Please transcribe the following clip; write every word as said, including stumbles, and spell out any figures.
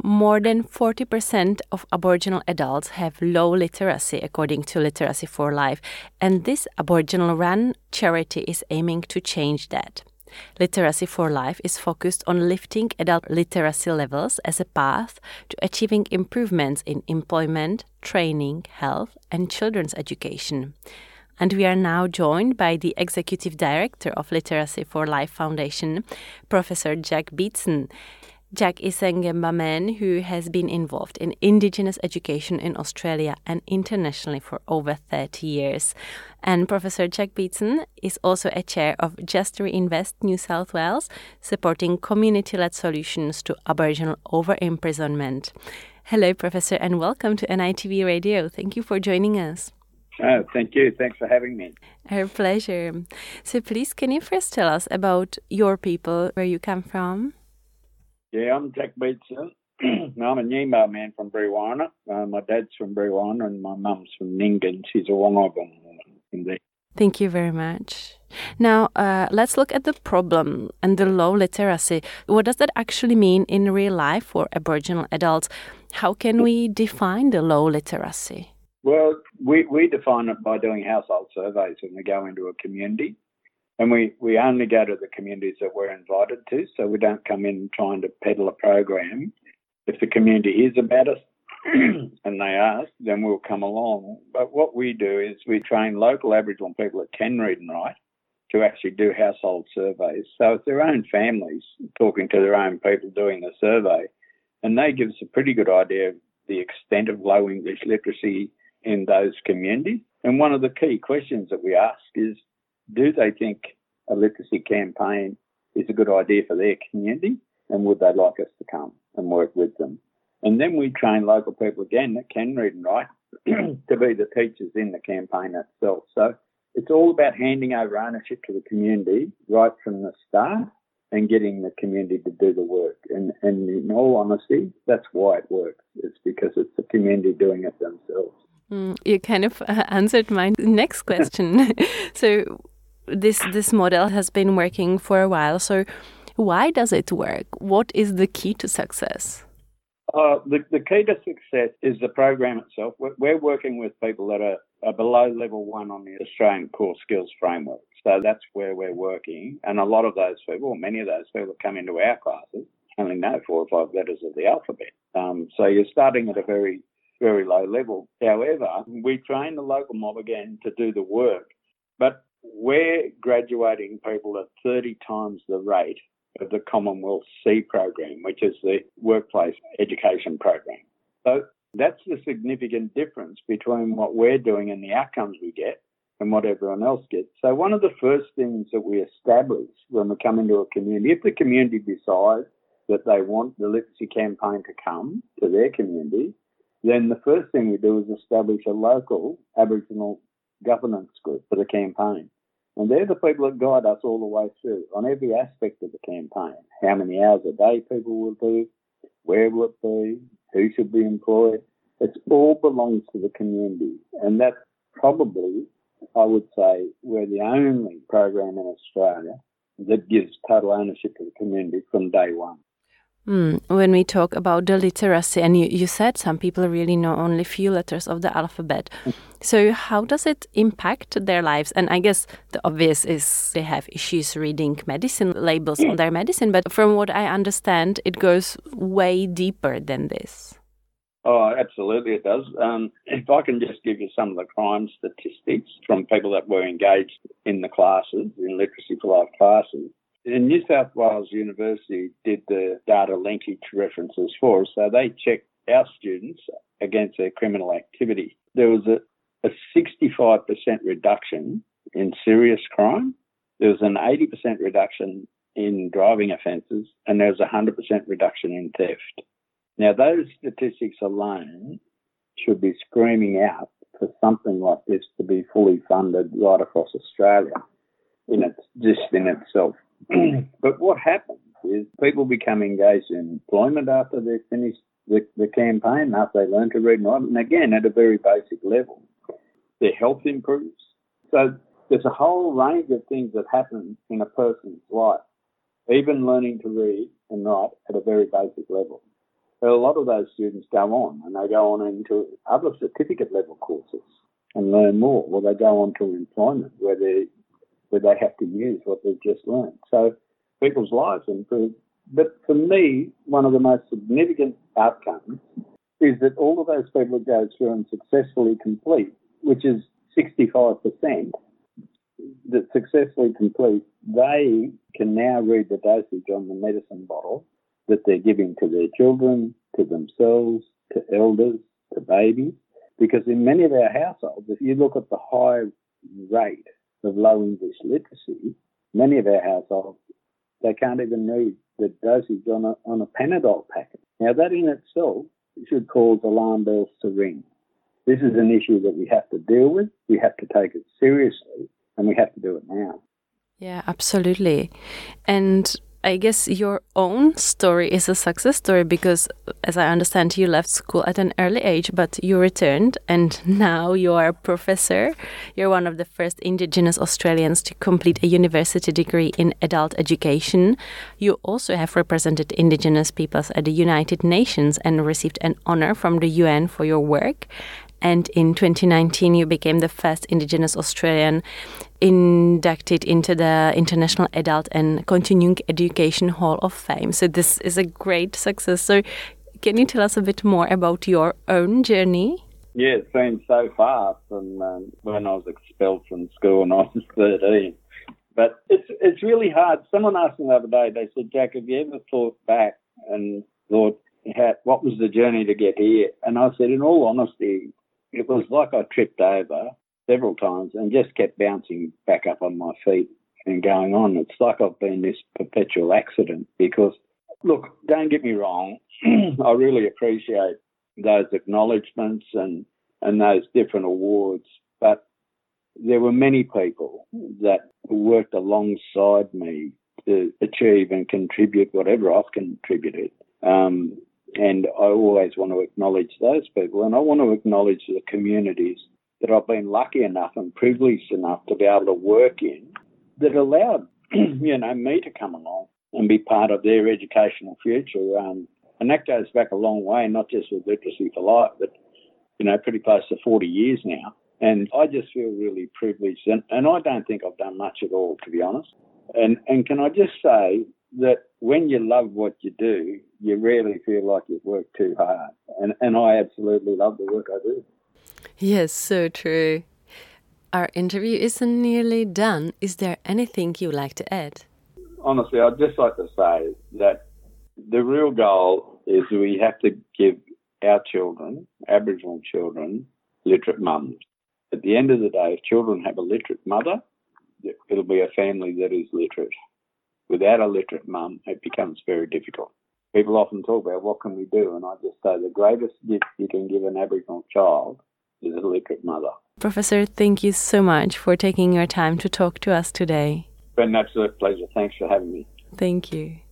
more than forty percent of Aboriginal adults have low literacy, according to Literacy for Life. And this Aboriginal-run charity is aiming to change that. Literacy for Life is focused on lifting adult literacy levels as a path to achieving improvements in employment, training, health, and children's education. And we are now joined by the Executive Director of Literacy for Life Foundation, Professor Jack Beatson. Jack is a Ngamba man who has been involved in Indigenous education in Australia and internationally for over thirty years. And Professor Jack Beatson is also a chair of Just Reinvest New South Wales, supporting community-led solutions to Aboriginal over-imprisonment. Hello, Professor, and welcome to N I T V Radio. Thank you for joining us. Oh, thank you. Thanks for having me. Our pleasure. So please, can you first tell us about your people, where you come from? Yeah, I'm Jack Beatson. I'm a Nyimba man from Brewarrina. Uh, my dad's from Brewarrina and my mum's from Nyngan. She's a Wongogon woman indeed. Thank you very much. Now, uh, let's look at the problem and the low literacy. What does that actually mean in real life for Aboriginal adults? How can we define the low literacy? Well, we, we define it by doing household surveys when we go into a community. And we, we only go to the communities that we're invited to, so we don't come in trying to peddle a program. If the community is about us and they ask, then we'll come along. But what we do is we train local Aboriginal people that can read and write to actually do household surveys. So it's their own families talking to their own people doing the survey, and they give us a pretty good idea of the extent of low English literacy in those communities. And one of the key questions that we ask is, do they think a literacy campaign is a good idea for their community, and would they like us to come and work with them? And then we train local people again that can read and write to be the teachers in the campaign itself. So it's all about handing over ownership to the community right from the start and getting the community to do the work. And, and in all honesty, that's why it works. It's because it's the community doing it themselves. Mm, you kind of uh, answered my next question. So this this model has been working for a while. So why does it work? What is the key to success? Uh, the, the key to success is the program itself. We're, we're working with people that are, are below level one on the Australian Core Skills Framework. So that's where we're working. And a lot of those people, many of those people that come into our classes only know four or five letters of the alphabet. Um, so you're starting at a very very low level. However, we train the local mob again to do the work, but we're graduating people at thirty times the rate of the Commonwealth C program, which is the workplace education program. So that's the significant difference between what we're doing and the outcomes we get and what everyone else gets. So one of the first things that we establish when we come into a community, if the community decides that they want the literacy campaign to come to their community, then the first thing we do is establish a local Aboriginal governance group for the campaign. And they're the people that guide us all the way through on every aspect of the campaign. How many hours a day people will do, where will it be, who should be employed. It all belongs to the community. And that's probably, I would say, we're the only program in Australia that gives total ownership to the community from day one. Mm, when we talk about the literacy, and you, you said some people really know only few letters of the alphabet. So how does it impact their lives? And I guess the obvious is they have issues reading medicine labels on their medicine. But from what I understand, it goes way deeper than this. Oh, absolutely it does. Um, if I can just give you some of the crime statistics from people that were engaged in the classes, in Literacy for Life classes. In New South Wales University did the data linkage references for us, so they checked our students against their criminal activity. There was a, a sixty-five percent reduction in serious crime, there was an eighty percent reduction in driving offences, and there was a one hundred percent reduction in theft. Now, those statistics alone should be screaming out for something like this to be fully funded right across Australia in its, just in itself. But what happens is people become engaged in employment after they've finished the, the campaign, after they learn to read and write, and again, at a very basic level. Their health improves. So there's a whole range of things that happen in a person's life, even learning to read and write at a very basic level. a lot of those students go on and they go on into other certificate level courses and learn more, or they go on to employment where they where they have to use what they've just learned. So people's lives improve. But for me, one of the most significant outcomes is that all of those people go through and successfully complete, which is sixty-five percent, that successfully complete, they can now read the dosage on the medicine bottle that they're giving to their children, to themselves, to elders, to babies. Because in many of our households, if you look at the high rate of low English literacy, many of our households, they can't even read the dosage on a, on a Panadol packet. Now, that in itself should cause alarm bells to ring. This is an issue that we have to deal with, we have to take it seriously, and we have to do it now. Yeah, absolutely. And I guess your own story is a success story because, as I understand, you left school at an early age, but you returned and now you are a professor. You're one of the first Indigenous Australians to complete a university degree in adult education. You also have represented Indigenous peoples at the United Nations and received an honor from the U N for your work. And in twenty nineteen, you became the first Indigenous Australian inducted into the International Adult and Continuing Education Hall of Fame. So this is a great success. So can you tell us a bit more about your own journey? Yeah, it's been so far from um, when I was expelled from school when I was thirteen. But it's it's really hard. Someone asked me the other day, they said, Jack, have you ever thought back and thought, what was the journey to get here? And I said, in all honesty, it was like I tripped over several times and just kept bouncing back up on my feet and going on. It's like I've been this perpetual accident because, look, don't get me wrong, I really appreciate those acknowledgements and, and those different awards, but there were many people that worked alongside me to achieve and contribute whatever I've contributed. Um, And I always want to acknowledge those people, and I want to acknowledge the communities that I've been lucky enough and privileged enough to be able to work in that allowed, you know, me to come along and be part of their educational future. Um, and that goes back a long way, not just with Literacy for Life, but, you know, pretty close to forty years now. And I just feel really privileged, and, and I don't think I've done much at all, to be honest. And and can I just say that when you love what you do, you rarely feel like you've worked too hard. And, and I absolutely love the work I do. Yes, so true. Our interview is nearly done. Is there anything you'd like to add? Honestly, I'd just like to say that the real goal is we have to give our children, Aboriginal children, literate mums. At the end of the day, if children have a literate mother, it'll be a family that is literate. Without a literate mum, it becomes very difficult. People often talk about what can we do, and I just say the greatest gift you can give an Aboriginal child is a literate mother. Professor, thank you so much for taking your time to talk to us today. It's been an absolute pleasure. Thanks for having me. Thank you.